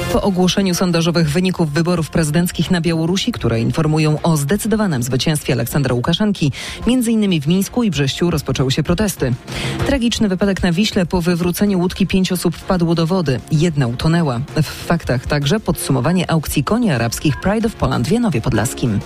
Po ogłoszeniu sondażowych wyników wyborów prezydenckich na Białorusi, które informują o zdecydowanym zwycięstwie Aleksandra Łukaszenki, m.in. w Mińsku i Brześciu rozpoczęły się protesty. Tragiczny wypadek na Wiśle. Po wywróceniu łódki 5 osób wpadło do wody. 1 utonęła. W faktach także podsumowanie aukcji koni arabskich Pride of Poland w Janowie Podlaskim.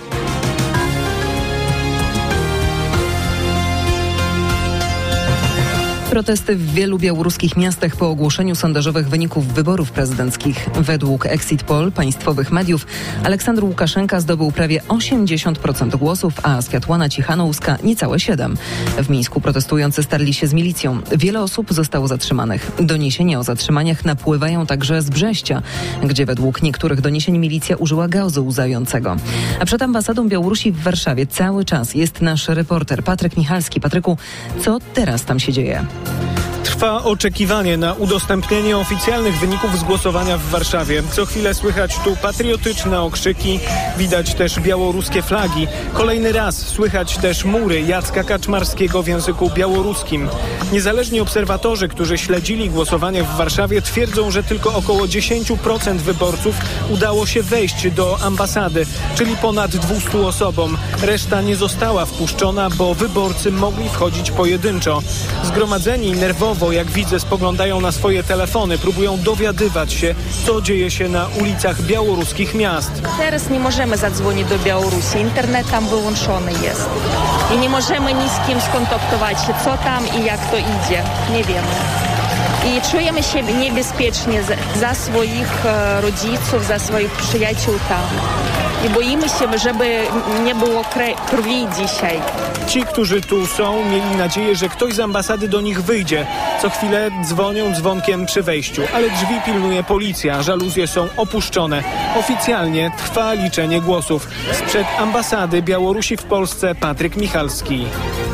Protesty w wielu białoruskich miastach po ogłoszeniu sondażowych wyników wyborów prezydenckich. Według Exit Poll państwowych mediów Aleksandr Łukaszenka zdobył prawie 80% głosów, a Światłana Cichanouska niecałe 7%. W Mińsku protestujący starli się z milicją. Wiele osób zostało zatrzymanych. Doniesienia o zatrzymaniach napływają także z Brześcia, gdzie według niektórych doniesień milicja użyła gazu łzającego. A przed ambasadą Białorusi w Warszawie cały czas jest nasz reporter Patryk Michalski. Patryku, co teraz tam się dzieje? Trwa oczekiwanie na udostępnienie oficjalnych wyników z głosowania w Warszawie. Co chwilę słychać tu patriotyczne okrzyki, widać też białoruskie flagi. Kolejny raz słychać też mury Jacka Kaczmarskiego w języku białoruskim. Niezależni obserwatorzy, którzy śledzili głosowanie w Warszawie, twierdzą, że tylko około 10% wyborców udało się wejść do ambasady, czyli ponad 200 osobom. Reszta nie została wpuszczona, bo wyborcy mogli wchodzić pojedynczo. Zgromadzeni nerwowo, jak widzę, spoglądają na swoje telefony, próbują dowiadywać się, co dzieje się na ulicach białoruskich miast. Teraz nie możemy zadzwonić do Białorusi, internet tam wyłączony jest. I nie możemy ni z kim skontaktować się, co tam i jak to idzie. Nie wiemy. I czujemy się niebezpiecznie za swoich rodziców, za swoich przyjaciół tam. I boimy się, żeby nie było krwi dzisiaj. Ci, którzy tu są, mieli nadzieję, że ktoś z ambasady do nich wyjdzie. Co chwilę dzwonią dzwonkiem przy wejściu, ale drzwi pilnuje policja, żaluzje są opuszczone. Oficjalnie trwa liczenie głosów. Sprzed ambasady Białorusi w Polsce Patryk Michalski.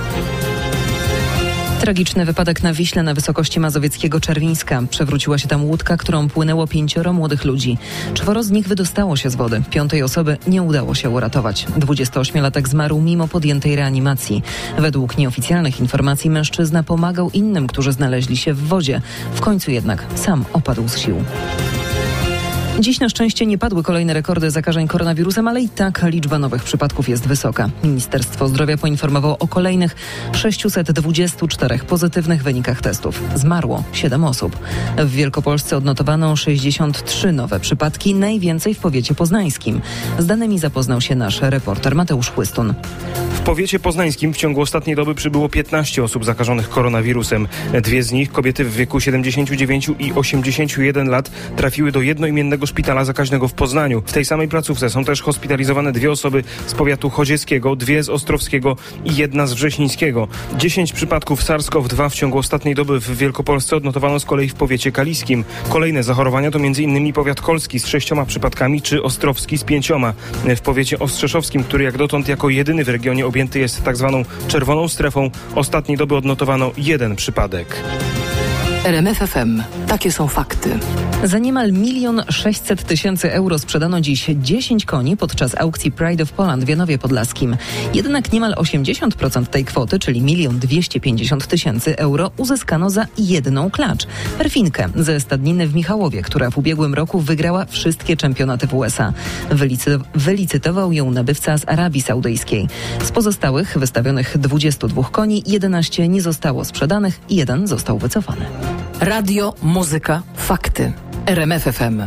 Tragiczny wypadek na Wiśle na wysokości mazowieckiego Czerwińska. Przewróciła się tam łódka, którą płynęło 5 młodych ludzi. 4 z nich wydostało się z wody. 5 osoby nie udało się uratować. 28-latek zmarł mimo podjętej reanimacji. Według nieoficjalnych informacji mężczyzna pomagał innym, którzy znaleźli się w wodzie. W końcu jednak sam opadł z sił. Dziś na szczęście nie padły kolejne rekordy zakażeń koronawirusem, ale i tak liczba nowych przypadków jest wysoka. Ministerstwo Zdrowia poinformowało o kolejnych 624 pozytywnych wynikach testów. Zmarło 7 osób. W Wielkopolsce odnotowano 63 nowe przypadki, najwięcej w powiecie poznańskim. Z danymi zapoznał się nasz reporter Mateusz Chłystun. W powiecie poznańskim w ciągu ostatniej doby przybyło 15 osób zakażonych koronawirusem. 2 z nich, kobiety w wieku 79 i 81 lat, trafiły do jednoimiennego szpitala zakaźnego w Poznaniu. W tej samej placówce są też hospitalizowane 2 osoby z powiatu chodzieckiego, 2 z ostrowskiego i 1 z wrześnińskiego. 10 przypadków SARS-CoV-2 w ciągu ostatniej doby w Wielkopolsce odnotowano z kolei w powiecie kaliskim. Kolejne zachorowania to m.in. powiat kolski z 6 przypadkami czy ostrowski z 5. W powiecie ostrzeszowskim, który jak dotąd jako jedyny w regionie objęty jest tak zwaną czerwoną strefą, ostatniej doby odnotowano 1 przypadek. RMF FM. Takie są fakty. Za niemal 1 600 000 euro sprzedano dziś 10 koni podczas aukcji Pride of Poland w Janowie Podlaskim. Jednak niemal 80% tej kwoty, czyli 1 250 000 euro, uzyskano za jedną klacz. Perfinkę ze stadniny w Michałowie, która w ubiegłym roku wygrała wszystkie czempionaty w USA. Wylicytował ją nabywca z Arabii Saudyjskiej. Z pozostałych wystawionych 22 koni 11 nie zostało sprzedanych i 1 został wycofany. Radio, muzyka, fakty. RMF FM.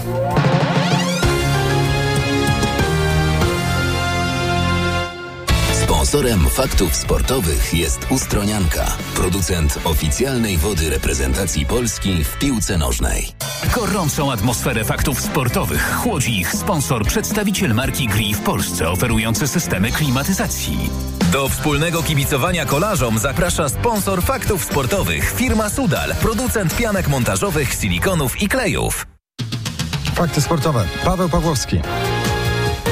Sponsorem faktów sportowych jest Ustronianka, producent oficjalnej wody reprezentacji Polski w piłce nożnej. Gorącą atmosferę faktów sportowych chłodzi ich sponsor, przedstawiciel marki Gree w Polsce, oferujący systemy klimatyzacji. Do wspólnego kibicowania kolarzom zaprasza sponsor faktów sportowych, firma Sudal, producent pianek montażowych, silikonów i klejów. Fakty sportowe. Paweł Pawłowski.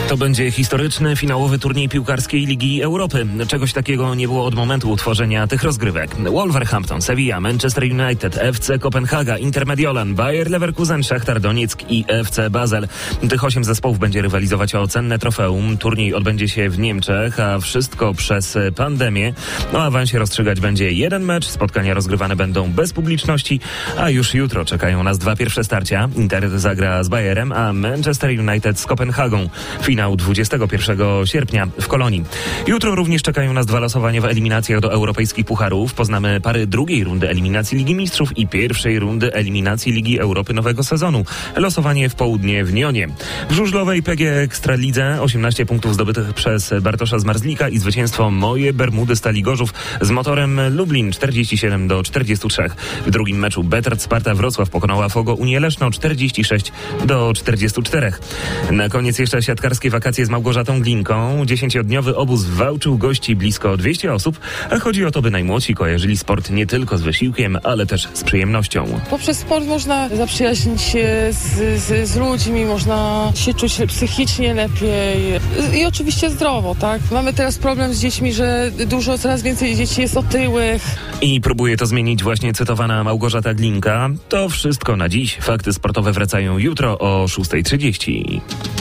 To będzie historyczny, finałowy turniej piłkarskiej Ligi Europy. Czegoś takiego nie było od momentu utworzenia tych rozgrywek. Wolverhampton, Sevilla, Manchester United, FC Kopenhaga, Inter Mediolan, Bayer Leverkusen, Szachtar Donieck i FC Basel. Tych 8 zespołów będzie rywalizować o cenne trofeum. Turniej odbędzie się w Niemczech, a wszystko przez pandemię. O awansie rozstrzygać będzie jeden mecz. Spotkania rozgrywane będą bez publiczności, a już jutro czekają nas 2 pierwsze starcia. Inter zagra z Bayerem, a Manchester United z Kopenhagą. Finał 21 sierpnia w Kolonii. Jutro również czekają nas 2 losowania w eliminacjach do europejskich pucharów. Poznamy pary drugiej rundy eliminacji Ligi Mistrzów i pierwszej rundy eliminacji Ligi Europy nowego sezonu. Losowanie w południe w Nyonie. W żużlowej PG Ekstralidze 18 punktów zdobytych przez Bartosza Zmarzlika i zwycięstwo Moje Bermudy Stali Gorzów z Motorem Lublin 47-43. W drugim meczu Betard Sparta Wrocław pokonała Fogo Unię Leszno 46-44. Na koniec jeszcze siatkarskie wakacje z Małgorzatą Glinką. 10-dniowy obóz w Wałczu gości blisko 200 osób, a chodzi o to, by najmłodsi kojarzyli sport nie tylko z wysiłkiem, ale też z przyjemnością. Poprzez sport można zaprzyjaźnić się z ludźmi, można się czuć psychicznie lepiej i oczywiście zdrowo, tak? Mamy teraz problem z dziećmi, że coraz więcej dzieci jest otyłych. I próbuje to zmienić właśnie cytowana Małgorzata Glinka. To wszystko na dziś. Fakty sportowe wracają jutro o 6:30.